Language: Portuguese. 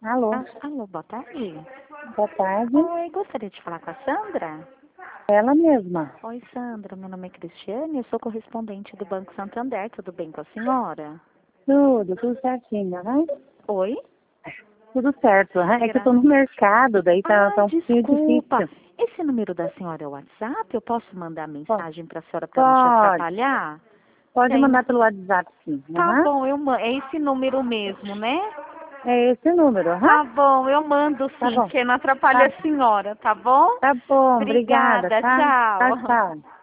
Alô, Alô, boa tarde. boa tarde. Oi, gostaria de falar com a Sandra? Ela mesma. Oi, Sandra, meu nome é Cristiane, eu sou correspondente do Banco Santander, tudo bem com a senhora? Tudo certinho, né? Oi? Tudo certo. É que eu tô no mercado, daí tá um pouquinho Desculpa. difícil. Esse número da senhora é o WhatsApp? Eu posso mandar mensagem para a senhora para não te Pode, atrapalhar? pode Tem. mandar pelo WhatsApp, sim. Tá Aham. bom, é esse número mesmo, né? É esse número, aham. Tá bom, eu mando Tá sim, bom. porque não atrapalha Tá, a senhora, tá bom? tá bom, obrigada, Obrigada, tá? Tchau, tchau. tchau.